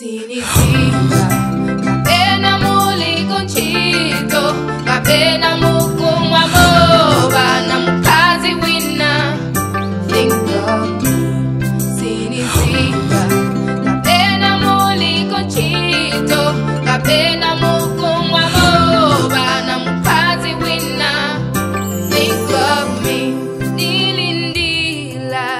Sinisiba kapena muli konchito kapena mukumwa moba na mukazi wina. Think of me. Sinisiba kapena muli konchito kapena mukumwa moba na mukazi wina. Think of me. Nilindila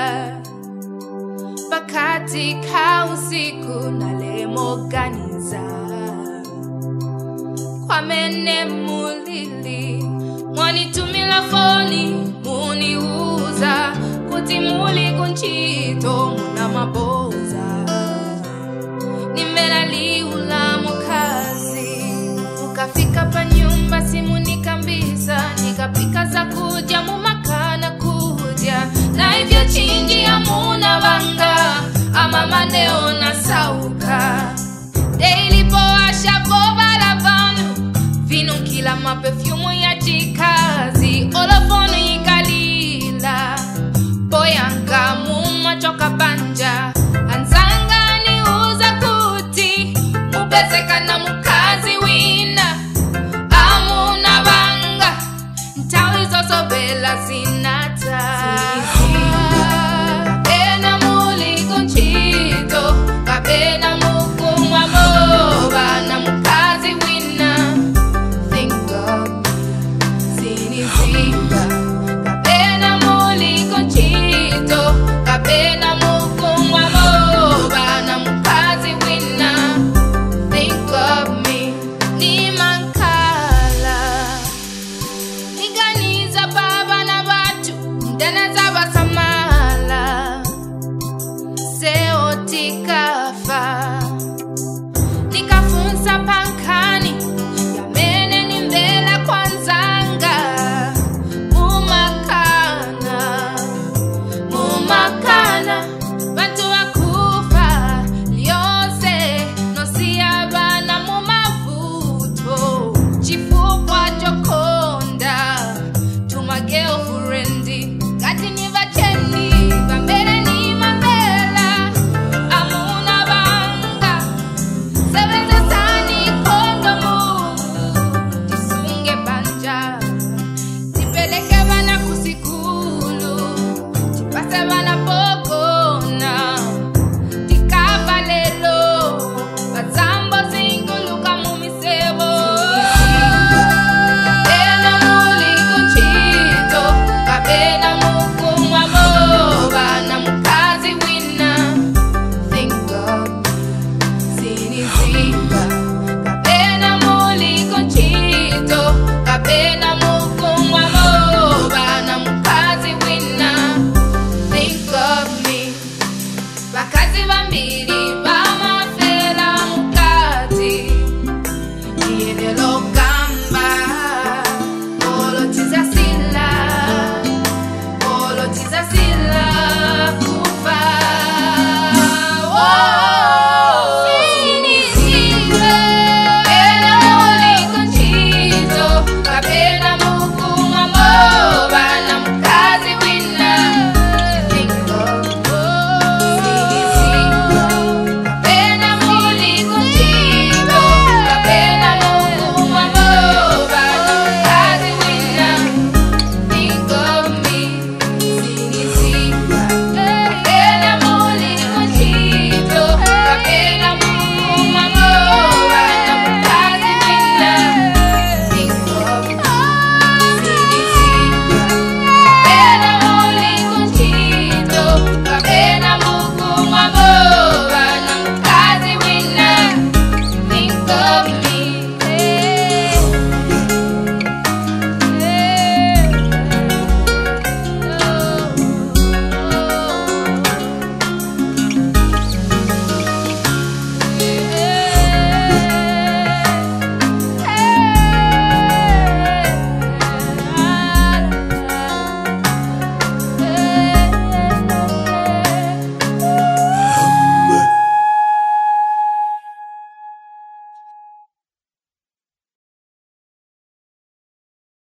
bakati ka usiku nalemoganiza kwa mene mulili mwanitumila foni muniuza kuti muli kunchito muna maboza. Nimelaliula mukazi mukafika pa nyumba simu nikambisa nikapika za kuja mumakana kuja na hivyo chinji ya muna vanga ama maneo na sauka. Daily poasha boba la vanu vino kila maperfume ya jikazi olofono ikalila boyanga muma choka banja anzanga ni uza kuti mupezeka na mukazi wina amuna vanga ntawi zoso bela zinata. Kapena mukumwa moba na mukazi wina. Think of me. Sinisiba kapena muli konchito kapena mukumwa moba na mukazi wina. Think of me. Ni mankala niganiza baba na batu ndana za basamala seotikafa nikafunza pankani yamene ni mbela kwanzanga mumakana bantu wakufa lyose nosia bana mumavuto chifukwa jokonda tuma girlfriendi kati ni vacheni vambele ni mambela amuna vanga sebeza sani kondomu tisunge banja tipeleke vana kusikulu tipase vana pokona tikava lelo vazambo zinguluka mumisebo. Kapena muli konchito kapena mukumwa moba na mukazi wina. Think of me. Sinisiba kapena muli konchito kapena mukumwa moba na mukazi wina. Think of me. Bakazi vambiri vamafela mukati iyenelo gamba